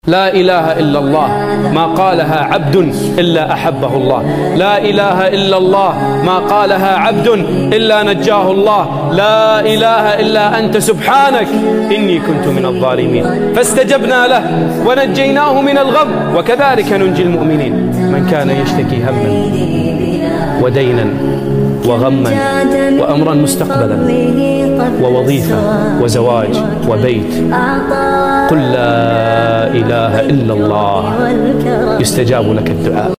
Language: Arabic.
لا إله إلا الله ما قالها عبد إلا أحبه الله. لا إله إلا الله ما قالها عبد إلا نجاه الله. لا إله إلا أنت سبحانك إني كنت من الظالمين. فاستجبنا له ونجيناه من الغم وكذلك ننجي المؤمنين. من كان يشتكي هما ودينا وغما وأمرا مستقبلا ووظيفة وزواج وبيت، قل لا إله إلا الله يستجاب لك الدعاء.